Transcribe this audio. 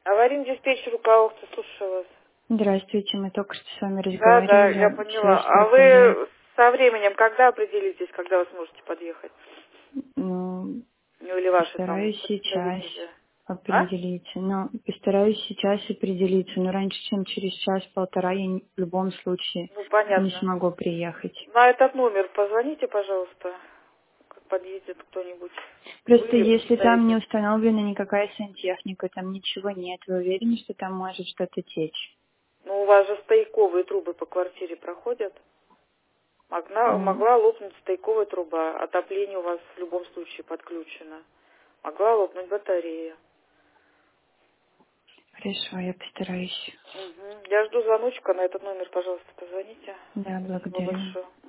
Аварийный диспетчер руководства, слушаю вас. Здравствуйте, мы только что с вами Да, я разговаривали. поняла. Связь А пропадает. вы со временем когда определитесь, когда вы сможете подъехать? Ну, Ну или ваши там постараюсь сейчас представители? А? определиться. Ну, постараюсь сейчас определиться. Но раньше, чем через час-полтора, я в любом случае Ну, не понятно. смогу приехать. На этот номер позвоните, пожалуйста, как подъедет кто-нибудь. Просто Вы если там не представитель. установлена никакая сантехника, там ничего нет, вы уверены, что там может что-то течь? Ну, у вас же стояковые трубы по квартире проходят. Ну, Могла лопнуть стояковая труба. Отопление у вас в любом случае подключено. Могла лопнуть батарея. хорошо, я постараюсь. Угу. Я жду звоночка. На этот номер, пожалуйста, позвоните. Да, Спасибо благодарю. большое.